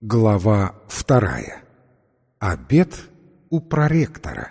Глава 2. Обед у проректора.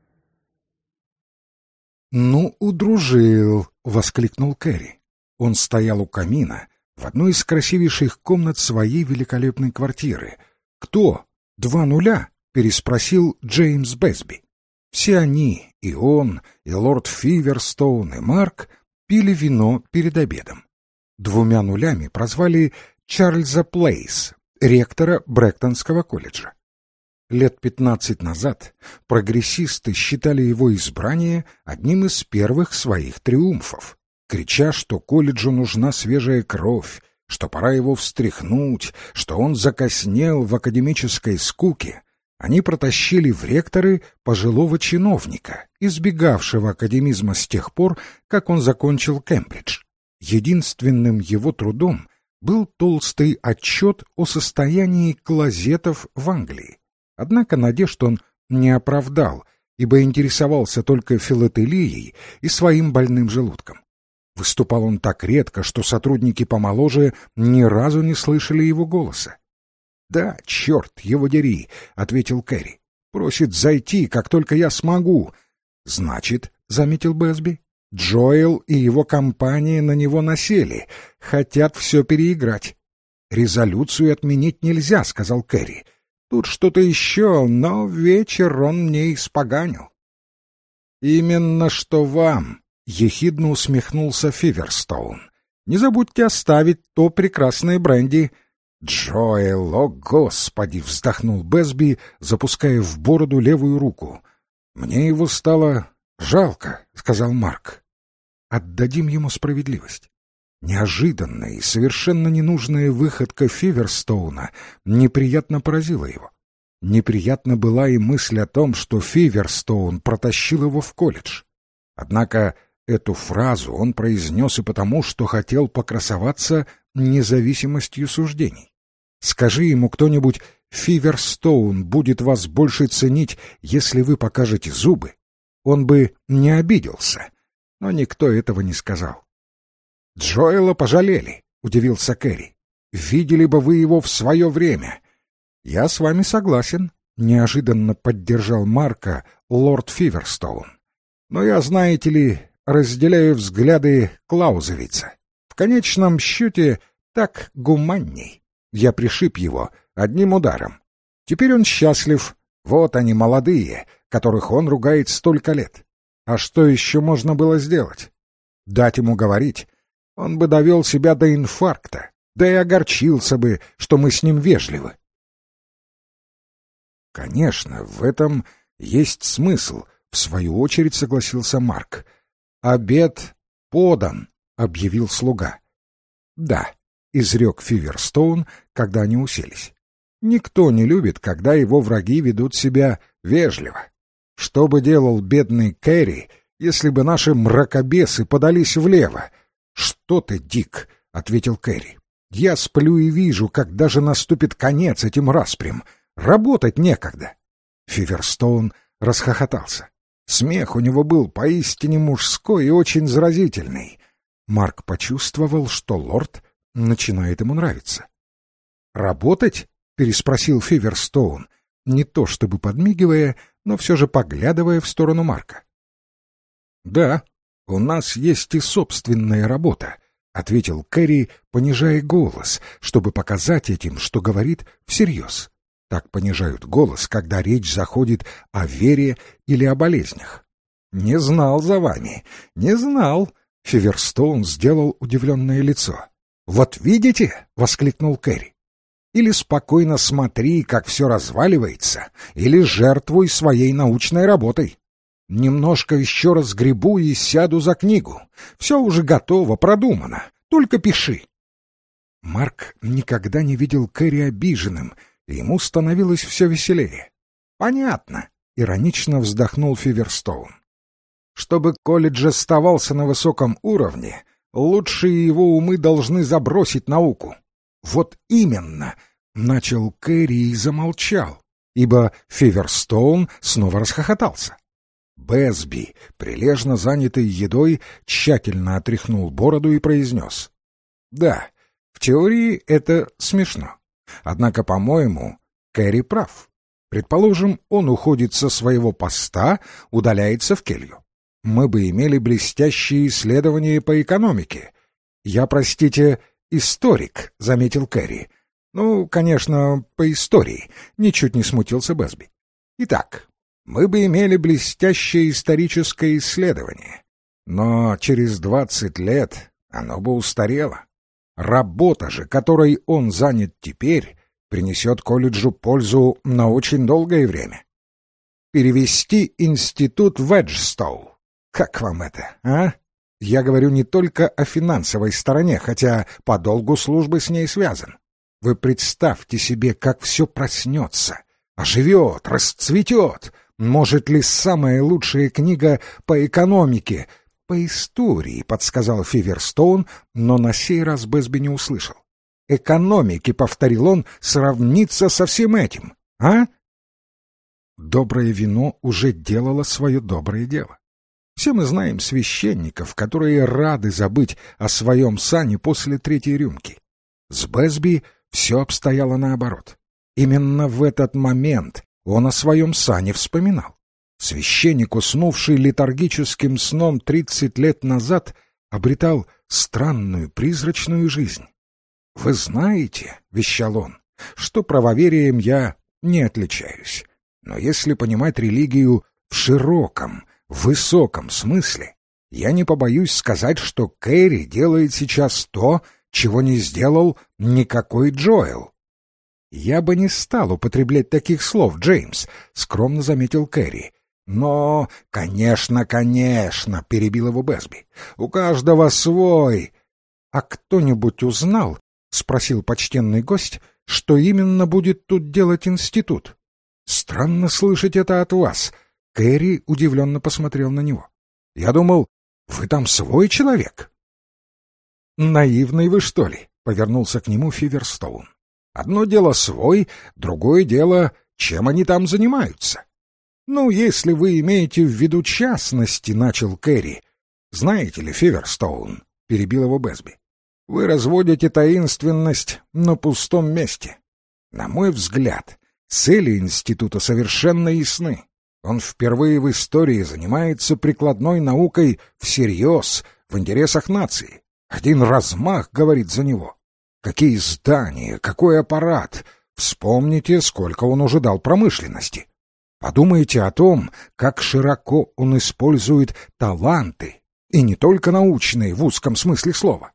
«Ну, удружил!» — воскликнул Кэрри. Он стоял у камина в одной из красивейших комнат своей великолепной квартиры. «Кто? 2 нуля?» — переспросил Джеймс Бэсби. Все они, и он, и лорд Фиверстоун, и Марк, пили вино перед обедом. 2 нулями прозвали Чарльза Плейс, ректора Брэктонского колледжа. Лет 15 назад прогрессисты считали его избрание одним из первых своих триумфов, крича, что колледжу нужна свежая кровь, что пора его встряхнуть, что он закоснел в академической скуке. Они протащили в ректоры пожилого чиновника, избегавшего академизма с тех пор, как он закончил Кембридж. Единственным его трудом был толстый отчет о состоянии клозетов в Англии. Однако надежд он не оправдал, ибо интересовался только филателией и своим больным желудком. Выступал он так редко, что сотрудники помоложе ни разу не слышали его голоса. «Да, черт его дери», — ответил Кэрри. «Просит зайти, как только я смогу». «Значит», — заметил Бэсби, — «Джоэл и его компания на него насели, хотят все переиграть». «Резолюцию отменить нельзя», — сказал Кэрри. «Тут что-то еще, но вечер он мне испоганил». «Именно что вам», — ехидно усмехнулся Фиверстоун. «Не забудьте оставить то прекрасное бренди». «Джоэл, о господи!» — вздохнул Бэсби, запуская в бороду левую руку. «Мне его стало жалко», — сказал Марк. Отдадим ему справедливость. Неожиданная и совершенно ненужная выходка Фиверстоуна неприятно поразила его. Неприятна была и мысль о том, что Фиверстоун протащил его в колледж. Однако эту фразу он произнес и потому, что хотел покрасоваться независимостью суждений. Скажи ему кто-нибудь: «Фиверстоун будет вас больше ценить, если вы покажете зубы», он бы не обиделся, но никто этого не сказал. «Джоэла пожалели», — удивился Кэрри. «Видели бы вы его в свое время». «Я с вами согласен», — неожиданно поддержал Марка лорд Фиверстоун. «Но я, знаете ли, разделяю взгляды Клаузевица. В конечном счете так гуманней. Я пришиб его одним ударом. Теперь он счастлив. Вот они, молодые, которых он ругает столько лет. А что еще можно было сделать? Дать ему говорить? Он бы довел себя до инфаркта, да и огорчился бы, что мы с ним вежливы». «Конечно, в этом есть смысл», — в свою очередь согласился Марк. «Обед подан», — объявил слуга. «Да», — изрек Фиверстоун, когда они уселись. «Никто не любит, когда его враги ведут себя вежливо. Что бы делал бедный Кэрри, если бы наши мракобесы подались влево?» «Что ты, Дик?» — ответил Кэрри. «Я сплю и вижу, как даже наступит конец этим распрям. Работать некогда». Фиверстоун расхохотался. Смех у него был поистине мужской и очень заразительный. Марк почувствовал, что лорд начинает ему нравиться. «Работать?» — переспросил Фиверстоун, не то чтобы подмигивая, но все же поглядывая в сторону Марка. «Да, у нас есть и собственная работа», — ответил Кэрри, понижая голос, чтобы показать этим, что говорит всерьез. Так понижают голос, когда речь заходит о вере или о болезнях. «Не знал за вами, не знал», — Фиверстоун сделал удивленное лицо. «Вот видите?» — воскликнул Кэрри. «Или спокойно смотри, как все разваливается, или жертвуй своей научной работой. Немножко еще раз гребу и сяду за книгу. Все уже готово, продумано. Только пиши». Марк никогда не видел Кэрри обиженным, и ему становилось все веселее. «Понятно», — иронично вздохнул Фиверстоун. «Чтобы колледж оставался на высоком уровне, лучшие его умы должны забросить науку». «Вот именно», — начал Кэрри и замолчал, ибо Фиверстоун снова расхохотался. Бэсби, прилежно занятый едой, тщательно отряхнул бороду и произнес: «Да, в теории это смешно. Однако, по-моему, Кэрри прав. Предположим, он уходит со своего поста, удаляется в келью. Мы бы имели блестящие исследования по экономике. Я, простите, историк, — заметил Кэрри. Ну, конечно, по истории, — ничуть не смутился Бэсби. Итак, мы бы имели блестящее историческое исследование. Но через 20 лет оно бы устарело. Работа же, которой он занят теперь, принесет колледжу пользу на очень долгое время. Перевести институт в Эджстоу. Как вам это, а? Я говорю не только о финансовой стороне, хотя по долгу службы с ней связан. Вы представьте себе, как все проснется, оживет, расцветет. Может ли самая лучшая книга по экономике, по истории, подсказал Фиверстоун, но на сей раз Бэсби не услышал. Экономики, повторил он, сравнится со всем этим, а? Доброе вино уже делало свое доброе дело. Все мы знаем священников, которые рады забыть о своем сане после 3-й рюмки. С Бэсби все обстояло наоборот. Именно в этот момент он о своем сане вспоминал. Священник, уснувший летаргическим сном 30 лет назад, обретал странную призрачную жизнь. «Вы знаете, — вещал он, — что правоверием я не отличаюсь. Но если понимать религию в широком, высоком смысле, я не побоюсь сказать, что Кэрри делает сейчас то, чего не сделал никакой Джоэл». «Я бы не стал употреблять таких слов, Джеймс», — скромно заметил Кэрри. «Но, конечно, конечно», — перебил его Бэсби, — «у каждого свой». «А кто-нибудь узнал, — спросил почтенный гость, — что именно будет тут делать институт?» «Странно слышать это от вас». Кэрри удивленно посмотрел на него. «Я думал, вы там свой человек». «Наивный вы, что ли?» — повернулся к нему Фиверстоун. «Одно дело свой, другое дело, чем они там занимаются». «Ну, если вы имеете в виду частности, — начал Кэрри. — Знаете ли, Фиверстоун, — перебил его Бэсби, — вы разводите таинственность на пустом месте. На мой взгляд, цели института совершенно ясны. Он впервые в истории занимается прикладной наукой всерьез, в интересах нации. Один размах говорит за него. Какие здания, какой аппарат! Вспомните, сколько он уже дал промышленности. Подумайте о том, как широко он использует таланты, и не только научные в узком смысле слова.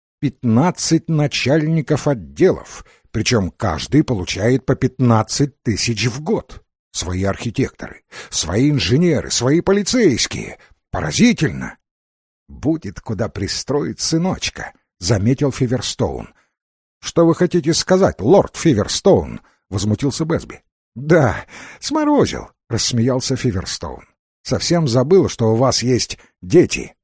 15 начальников отделов, причем каждый получает по 15 тысяч в год. Свои архитекторы, свои инженеры, свои полицейские. Поразительно! «Будет куда пристроить сыночка», — заметил Фиверстоун. «Что вы хотите сказать, лорд Фиверстоун?» — возмутился Бэсби. «Да, сморозил», — рассмеялся Фиверстоун. «Совсем забыл, что у вас есть дети».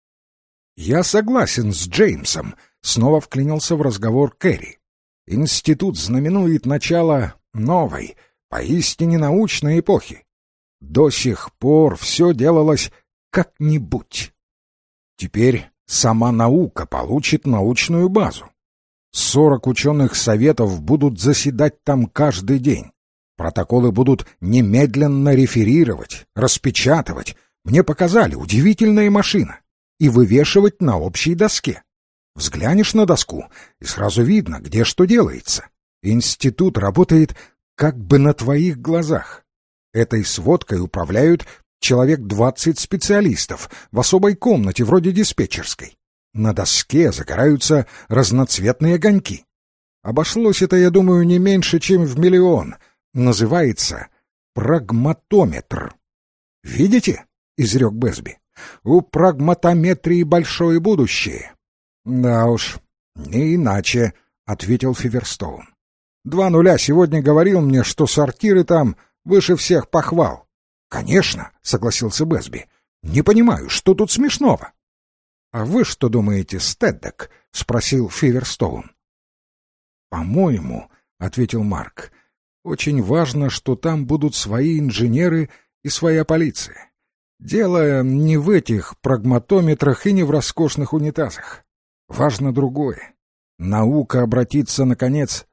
«Я согласен с Джеймсом», — снова вклинился в разговор Кэрри. «Институт знаменует начало новой, поистине научной эпохи. До сих пор все делалось как-нибудь. Теперь сама наука получит научную базу. 40 ученых советов будут заседать там каждый день. Протоколы будут немедленно реферировать, распечатывать. Мне показали, удивительная машина. И вывешивать на общей доске. Взглянешь на доску, и сразу видно, где что делается. Институт работает как бы на твоих глазах. Этой сводкой управляют человек 20 специалистов в особой комнате, вроде диспетчерской. На доске загораются разноцветные огоньки. Обошлось это, я думаю, не меньше, чем в 1 миллион. Называется прагматометр. «Видите?» — изрек Бэсби. «У прагматометрии большое будущее». «Да уж, не иначе», — ответил Фиверстоун. 2 нуля сегодня говорил мне, что сортиры там выше всех похвал». «Конечно», — согласился Бэсби. «Не понимаю, что тут смешного?» «А вы что думаете, Стэддок?» — спросил Фиверстоун. «По-моему, — ответил Марк, — очень важно, что там будут свои инженеры и своя полиция. Дело не в этих прагматометрах и не в роскошных унитазах. Важно другое. Наука обратится, наконец,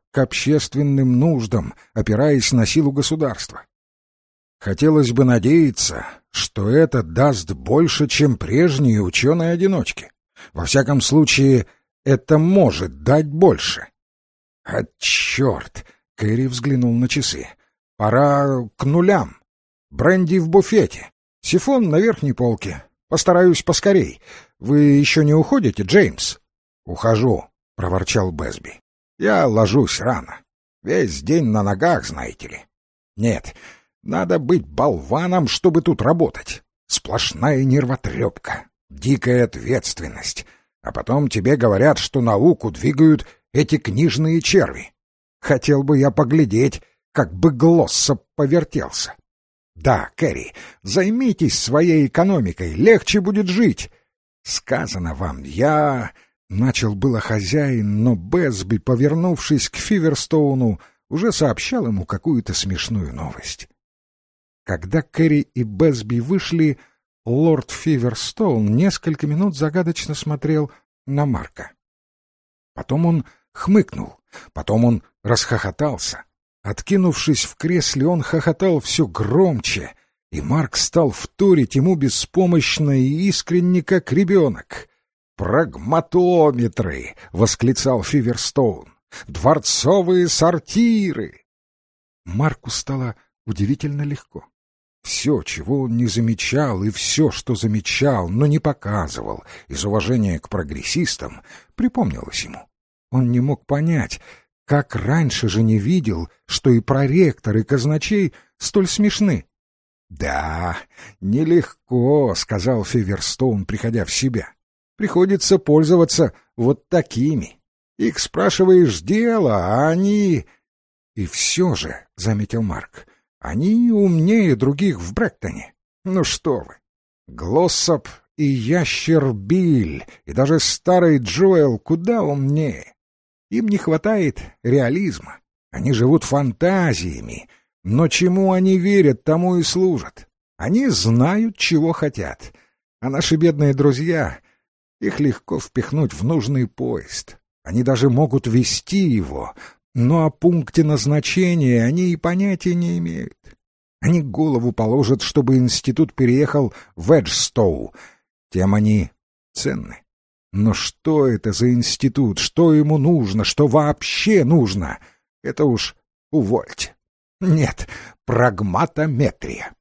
к общественным нуждам, опираясь на силу государства. Хотелось бы надеяться, что это даст больше, чем прежние ученые-одиночки. Во всяком случае, это может дать больше. А черт! Кэрри взглянул на часы. Пора к нулям. Бренди в буфете. Сифон на верхней полке. Постараюсь поскорей. Вы еще не уходите, Джеймс? Ухожу, проворчал Бэсби. Я ложусь рано. Весь день на ногах, знаете ли. Нет, надо быть болваном, чтобы тут работать. Сплошная нервотрепка, дикая ответственность. А потом тебе говорят, что науку двигают эти книжные черви. Хотел бы я поглядеть, как бы Глоссоп повертелся. Да, Кэрри, займитесь своей экономикой, легче будет жить. Сказано вам, я... Начал было хозяин, но Бэсби, повернувшись к Фиверстоуну, уже сообщал ему какую-то смешную новость. Когда Кэрри и Бэсби вышли, лорд Фиверстоун несколько минут загадочно смотрел на Марка. Потом он хмыкнул, потом он расхохотался. Откинувшись в кресле, он хохотал все громче, и Марк стал вторить ему беспомощно и искренне, как ребенок. «Прагматометры!» — восклицал Фиверстоун. «Дворцовые сортиры!» Марку стало удивительно легко. Все, чего он не замечал, и все, что замечал, но не показывал, из уважения к прогрессистам, припомнилось ему. Он не мог понять, как раньше же не видел, что и проректор, и казначей столь смешны. «Да, нелегко», — сказал Фиверстоун, приходя в себя. «Приходится пользоваться вот такими. Их спрашиваешь дело, а они...» «И все же», — заметил Марк, — «они умнее других в Брэктоне. Ну что вы, Глоссоп и ящер Биль, и даже старый Джоэл куда умнее. Им не хватает реализма. Они живут фантазиями, но чему они верят, тому и служат. Они знают, чего хотят. А наши бедные друзья, их легко впихнуть в нужный поезд. Они даже могут вести его, но о пункте назначения они и понятия не имеют. Они голову положат, чтобы институт переехал в Эджстоу. Тем они ценны. Но что это за институт? Что ему нужно? Что вообще нужно? Это уж увольте. Нет, прагматометрия.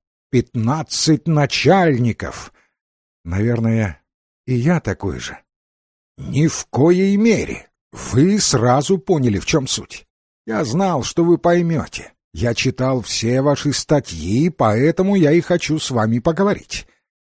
15 начальников. Наверное, и я такой же. Ни в коей мере. Вы сразу поняли, в чем суть. Я знал, что вы поймете. Я читал все ваши статьи, поэтому я и хочу с вами поговорить.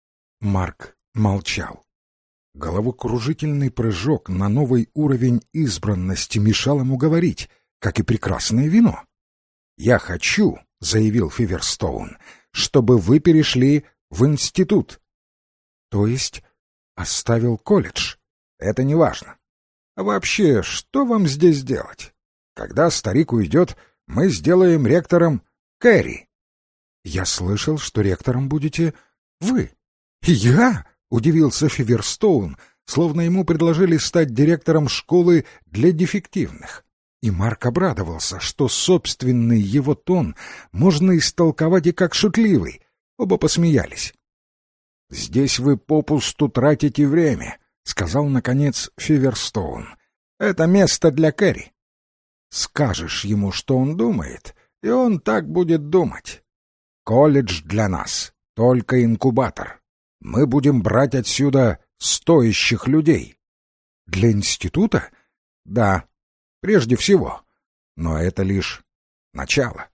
Марк молчал. Головокружительный прыжок на новый уровень избранности мешал ему говорить, как и прекрасное вино. «Я хочу», — заявил Фиверстоун, — «чтобы вы перешли в институт». «То есть оставил колледж?» «Это не важно. А вообще, что вам здесь делать? Когда старик уйдет, мы сделаем ректором Кэрри». «Я слышал, что ректором будете вы». «Я?» — удивился Фиверстоун, словно ему предложили стать директором школы для дефективных. И Марк обрадовался, что собственный его тон можно истолковать и как шутливый. Оба посмеялись. «Здесь вы попусту тратите время», — сказал, наконец, Фиверстоун. «Это место для Кэрри. Скажешь ему, что он думает, и он так будет думать. Колледж для нас — только инкубатор. Мы будем брать отсюда стоящих людей». «Для института?» «Да, прежде всего. Но это лишь начало».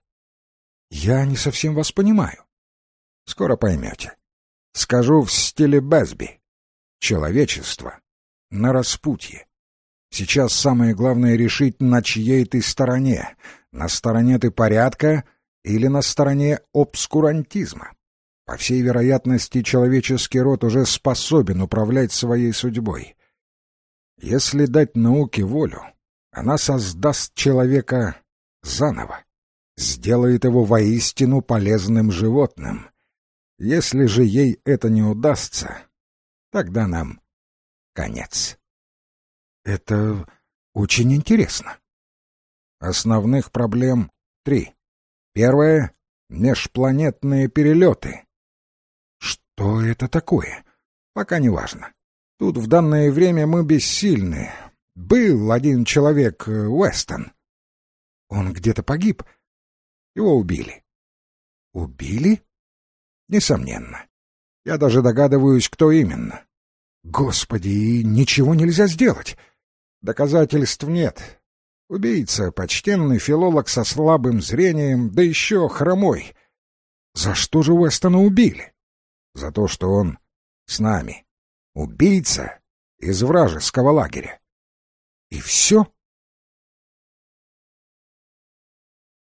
«Я не совсем вас понимаю». «Скоро поймете. Скажу в стиле Бэсби. Человечество на распутье. Сейчас самое главное решить, на чьей ты стороне. На стороне ты порядка или на стороне обскурантизма. По всей вероятности, человеческий род уже способен управлять своей судьбой. Если дать науке волю, она создаст человека заново, сделает его воистину полезным животным. Если же ей это не удастся, тогда нам конец». «Это очень интересно». Основных проблем 3. Первое — межпланетные перелеты. Что это такое? Пока не важно. Тут в данное время мы бессильны. Был один человек, Уэстон. Он где-то погиб. Его убили. Убили? Несомненно. Я даже догадываюсь, кто именно. Господи, и ничего нельзя сделать. Доказательств нет. Убийца — почтенный филолог со слабым зрением, да еще хромой. За что же Уэстона убили? За то, что он с нами. Убийца из вражеского лагеря. И все?